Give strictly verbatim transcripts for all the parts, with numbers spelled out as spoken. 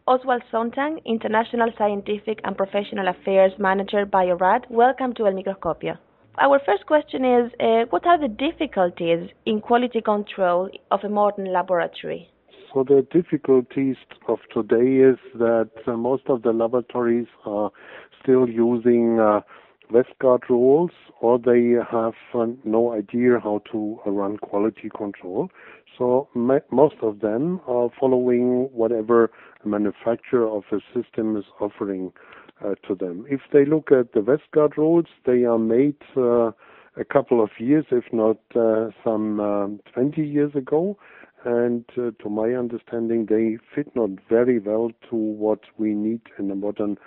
Oswald Sontag, International Scientific and Professional Affairs Manager, Bio-Rad. Welcome to El Microscopio. Our first question is, uh, what are the difficulties in quality control of a modern laboratory? So the difficulties of today is that uh, most of the laboratories are still using uh, Westguard rules, or they have uh, no idea how to uh, run quality control. So ma- most of them are following whatever the manufacturer of a system is offering uh, to them. If they look at the Westguard rules, they are made uh, a couple of years, if not uh, some um, twenty years ago. And uh, to my understanding, they fit not very well to what we need in a modern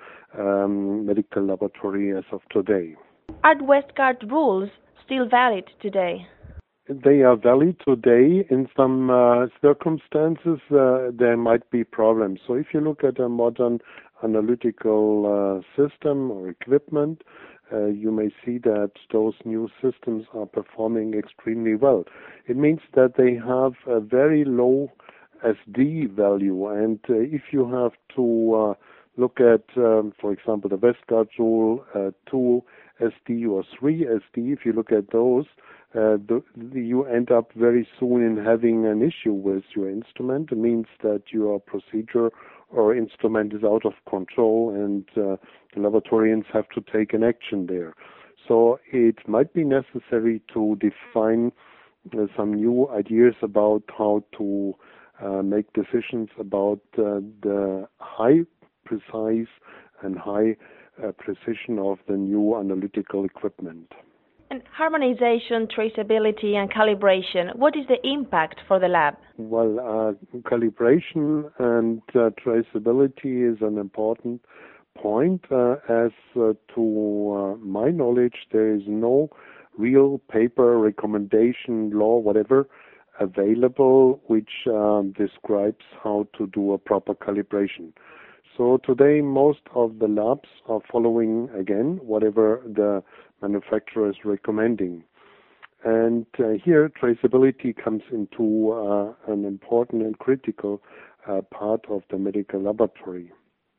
um, medical laboratory as of today. Are Westguard rules still valid today? They are valid today. In some uh, circumstances, uh, there might be problems. So if you look at a modern analytical uh, system or equipment, uh, you may see that those new systems are performing extremely well. It means that they have a very low S D value, and uh, if you have to uh, look at, um, for example, the Westguard rule, uh, two S D or three S D, if you look at those, uh, the, you end up very soon in having an issue with your instrument. It means that your procedure or instrument is out of control, and uh, the laboratorians have to take an action there. So it might be necessary to define uh, some new ideas about how to uh, make decisions about uh, the high precise and high uh, precision of the new analytical equipment. And harmonization, traceability, and calibration, what is the impact for the lab? Well, uh, calibration and uh, traceability is an important point. Uh, as uh, to uh, my knowledge, there is no real paper, recommendation, law, whatever, available which um, describes how to do a proper calibration. So today, most of the labs are following, again, whatever the manufacturer is recommending. And uh, here, traceability comes into uh, an important and critical uh, part of the medical laboratory.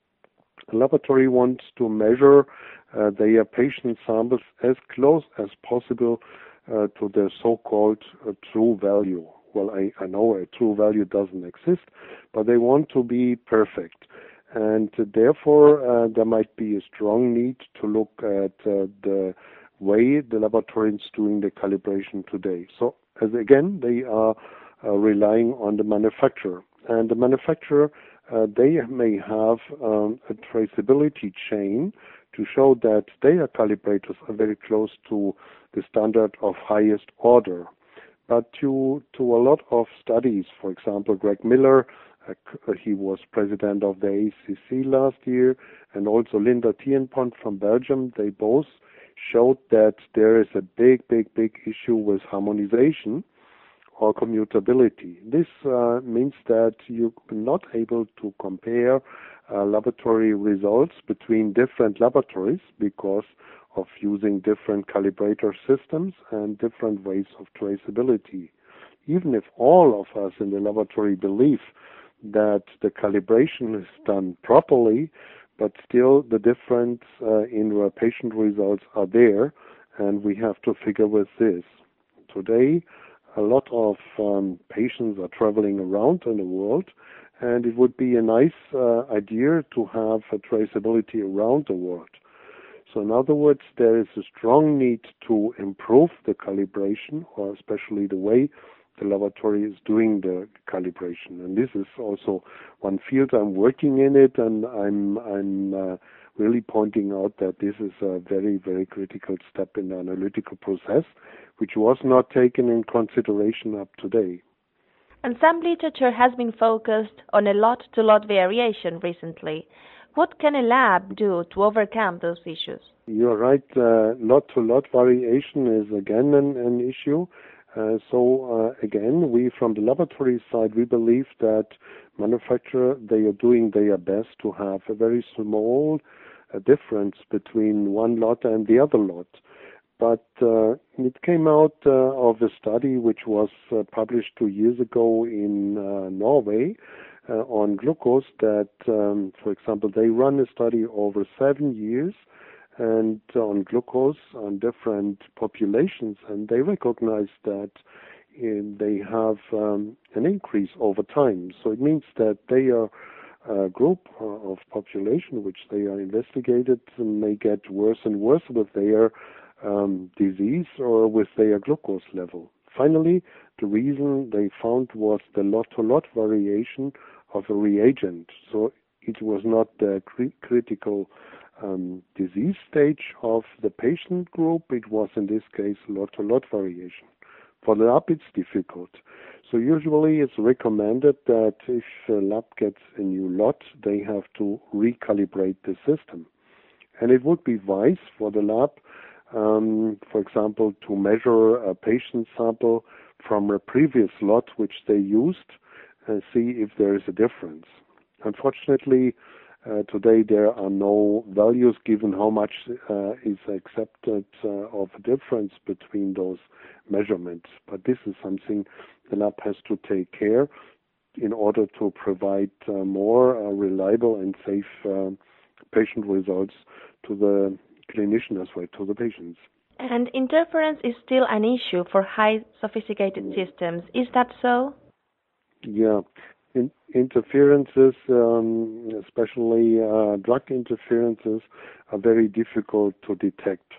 The laboratory wants to measure uh, their patient samples as close as possible uh, to the so-called uh, true value. Well, I, I know a true value doesn't exist, but they want to be perfect. And uh, therefore, uh, there might be a strong need to look at uh, the way the laboratory is doing the calibration today. So, as again, they are uh, relying on the manufacturer. And the manufacturer, uh, they may have um, a traceability chain to show that their calibrators are very close to the standard of highest order. But to, to a lot of studies, for example, Greg Miller, uh, he was president of the A C C last year, and also Linda Tienpont from Belgium, they both showed that there is a big, big, big issue with harmonization or commutability. This uh, means that you're not able to compare uh, laboratory results between different laboratories because of using different calibrator systems and different ways of traceability. Even if all of us in the laboratory believe that the calibration is done properly, but still the difference uh, in our patient results are there, and we have to figure with this. Today, a lot of um, patients are traveling around in the world, and it would be a nice uh, idea to have a traceability around the world. So in other words, there is a strong need to improve the calibration, or especially the way the laboratory is doing the calibration. And this is also one field I'm working in it, and I'm I'm uh, really pointing out that this is a very, very critical step in the analytical process, which was not taken in consideration up to date. And some literature has been focused on a lot-to-lot variation recently. What can a lab do to overcome those issues? You're right. Uh, lot-to-lot variation is again an, an issue. Uh, so uh, again, we from the laboratory side, we believe that manufacturers, they are doing their best to have a very small uh, difference between one lot and the other lot. But uh, it came out uh, of a study which was uh, published two years ago in uh, Norway, uh, on glucose that, um, for example, they run a study over seven years and on glucose on different populations, and they recognize that in, they have um, an increase over time. So it means that they are a group of population which they are investigated may get worse and worse with their um, disease or with their glucose level. Finally, the reason they found was the lot-to-lot variation of a reagent. So it was not the cri- critical um, disease stage of the patient group. It was, in this case, lot-to-lot variation. For the lab, it's difficult. So usually it's recommended that if a lab gets a new lot, they have to recalibrate the system. And it would be wise for the lab, um, for example, to measure a patient sample from a previous lot which they used and see if there is a difference. Unfortunately, uh, today there are no values given how much uh, is accepted uh, of a difference between those measurements. But this is something the lab has to take care in order to provide uh, more uh, reliable and safe uh, patient results to the clinician as well, to the patients. And interference is still an issue for high sophisticated systems. Is that so? Yeah. In, interferences, um, especially uh, drug interferences, are very difficult to detect.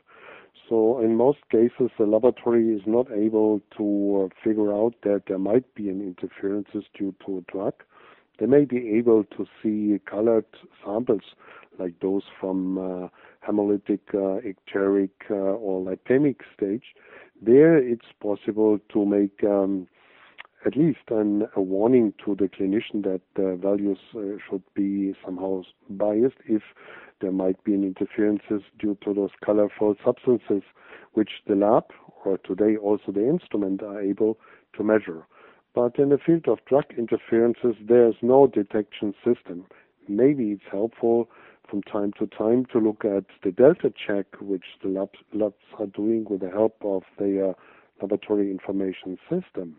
So in most cases, the laboratory is not able to uh, figure out that there might be an interferences due to a drug. They may be able to see colored samples like those from uh, hemolytic, uh, icteric, uh, or lipemic stage. There it's possible to make um, at least an, a warning to the clinician that the values uh, should be somehow biased if there might be an interferences due to those colorful substances which the lab, or today also the instrument, are able to measure. But in the field of drug interferences, there's no detection system. Maybe it's helpful from time to time to look at the delta check, which the labs, labs are doing with the help of their laboratory information system.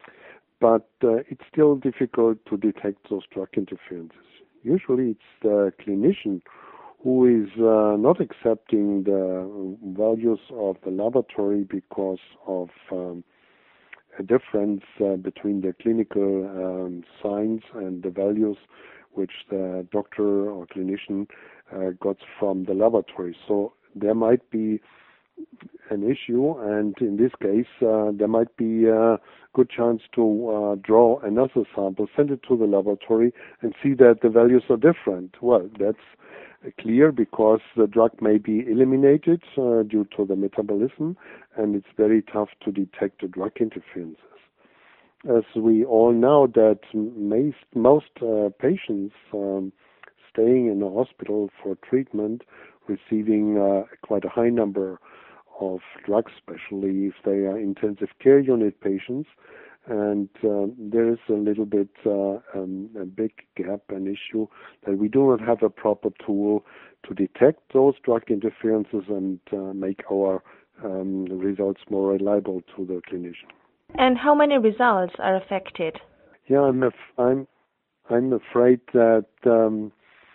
But uh, it's still difficult to detect those drug interferences. Usually it's the clinician who is uh, not accepting the values of the laboratory because of um, a difference uh, between the clinical um, signs and the values which the doctor or clinician uh, got from the laboratory. So there might be an issue, and in this case, uh, there might be a good chance to uh, draw another sample, send it to the laboratory, and see that the values are different. Well, that's uh, clear because the drug may be eliminated uh, due to the metabolism, and it's very tough to detect the drug interferences. As we all know that most, most uh, patients um, staying in the hospital for treatment receiving uh, quite a high number of drugs, especially if they are intensive care unit patients, and uh, there is a little bit uh, um, a big gap, an issue that we do not have a proper tool to detect those drug interferences and uh, make our um, results more reliable to the clinician. And how many results are affected? Yeah, I'm af- I'm I'm afraid that um,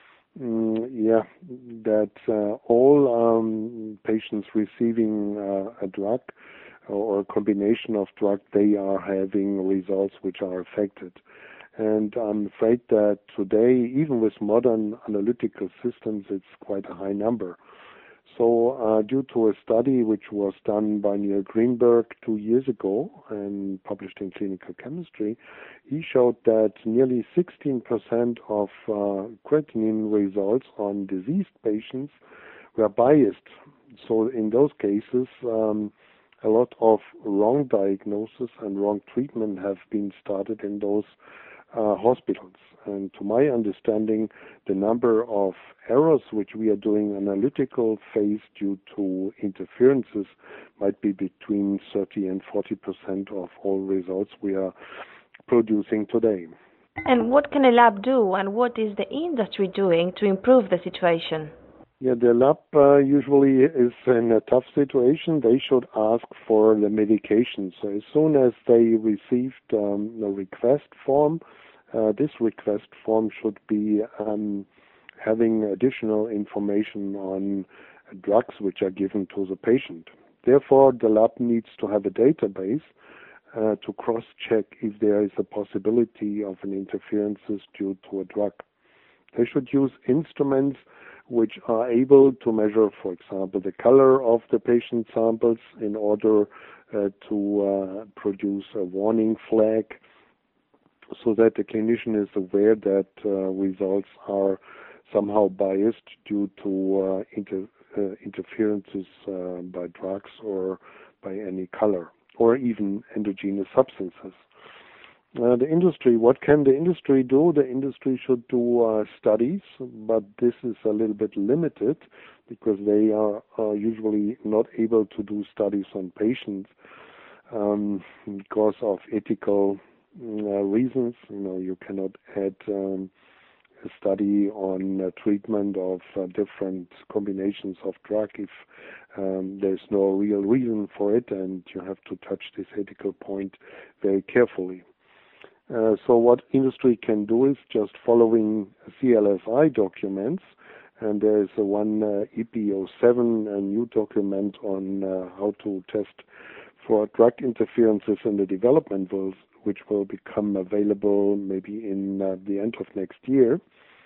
mm, yeah that uh, all um, patients receiving uh, a drug or a combination of drug, they are having results which are affected. And I'm afraid that today, even with modern analytical systems, it's quite a high number. So uh, due to a study which was done by Neil Greenberg two years ago and published in Clinical Chemistry, he showed that nearly sixteen percent of uh, creatinine results on diseased patients were biased. So in those cases, um, a lot of wrong diagnosis and wrong treatment have been started in those uh, hospitals. And to my understanding, the number of errors which we are doing analytical phase due to interferences might be between thirty and forty percent of all results we are producing today. And what can a lab do, and what is the industry doing to improve the situation? Yeah, the lab uh, usually is in a tough situation. They should ask for the medication. So as soon as they received um, a request form uh, this request form should be um, having additional information on drugs which are given to the patient. Therefore, the lab needs to have a database uh, to cross-check if there is a possibility of an interferences due to a drug. They should use instruments which are able to measure, for example, the color of the patient samples in order uh, to uh, produce a warning flag so that the clinician is aware that uh, results are somehow biased due to uh, inter uh, interferences uh, by drugs or by any color or even endogenous substances. Uh, the industry, what can the industry do? The industry should do uh, studies, but this is a little bit limited because they are uh, usually not able to do studies on patients um, because of ethical uh, reasons. You know, you cannot add um, a study on uh, treatment of uh, different combinations of drug if um, there's no real reason for it, and you have to touch this ethical point very carefully. Uh, so what industry can do is just following C L S I documents, and there is a one uh, E P zero seven, a new document on uh, how to test for drug interferences in the development world, which will become available maybe in uh, the end of next year,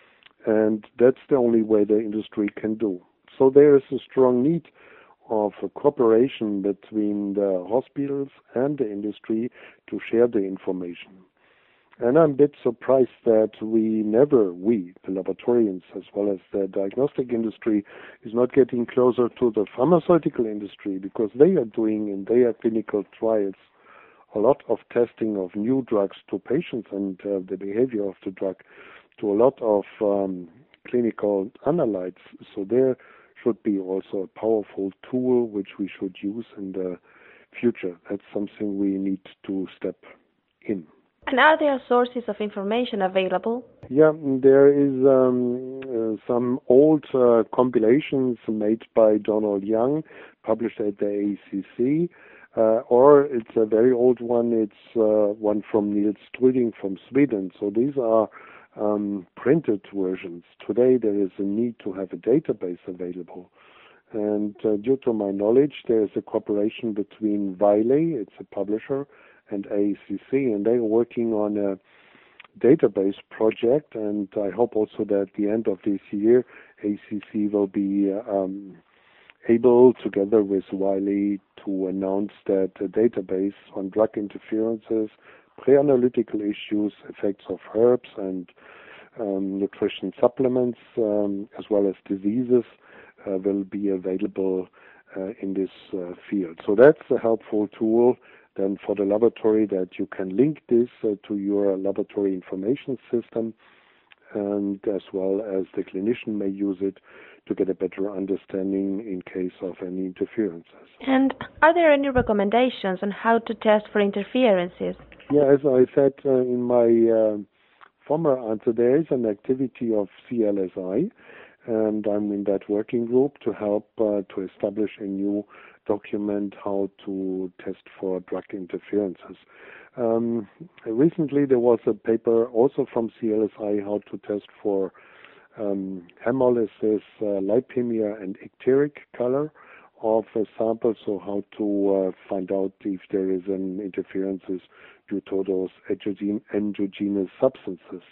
and that's the only way the industry can do. So there is a strong need of a cooperation between the hospitals and the industry to share the information. And I'm a bit surprised that we never, we, the laboratorians, as well as the diagnostic industry, is not getting closer to the pharmaceutical industry, because they are doing in their clinical trials a lot of testing of new drugs to patients and uh, the behavior of the drug to a lot of um, clinical analytes. So there should be also a powerful tool which we should use in the future. That's something we need to step in. And are there sources of information available? Yeah, there is um, uh, some old uh, compilations made by Donald Young, published at the A E C C, uh, or it's a very old one, it's uh, one from Niels Struding from Sweden. So these are um, printed versions. Today there is a need to have a database available. And uh, due to my knowledge, there is a cooperation between Wiley, it's a publisher, and A E C C, and they are working on a database project, and I hope also that at the end of this year, A E C C will be um, able, together with Wiley, to announce that a database on drug interferences, pre-analytical issues, effects of herbs and um, nutrition supplements, um, as well as diseases, uh, will be available uh, in this uh, field. So that's a helpful tool then for the laboratory, that you can link this uh, to your laboratory information system, and as well as the clinician may use it to get a better understanding in case of any interferences. And are there any recommendations on how to test for interferences? Yeah, as I said uh, in my uh, former answer, there is an activity of C L S I, and I'm in that working group to help uh, to establish a new document how to test for drug interferences. Um, recently there was a paper also from C L S I how to test for um, hemolysis, uh, lipemia and icteric color of a sample, so how to uh, find out if there is an interferences due to those endogenous substances.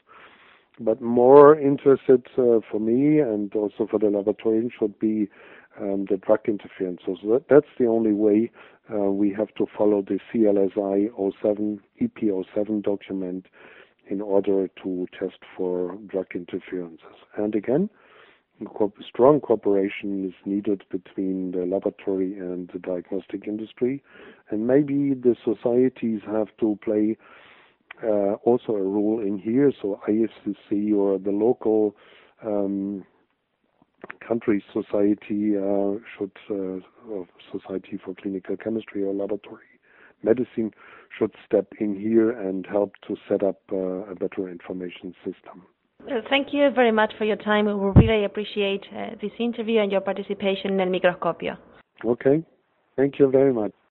But more interested uh, for me and also for the laboratorian should be um, the drug interference. So that, that's the only way uh, we have to follow the C L S I zero seven, E P zero seven document in order to test for drug interferences. And again, co- strong cooperation is needed between the laboratory and the diagnostic industry. And maybe the societies have to play Uh, also a role in here, so I S C C or the local um, country society uh, should, uh, or Society for Clinical Chemistry or Laboratory Medicine should step in here and help to set up uh, a better information system. Well, thank you very much for your time. We will really appreciate uh, this interview and your participation in El Microscopio. Okay, thank you very much.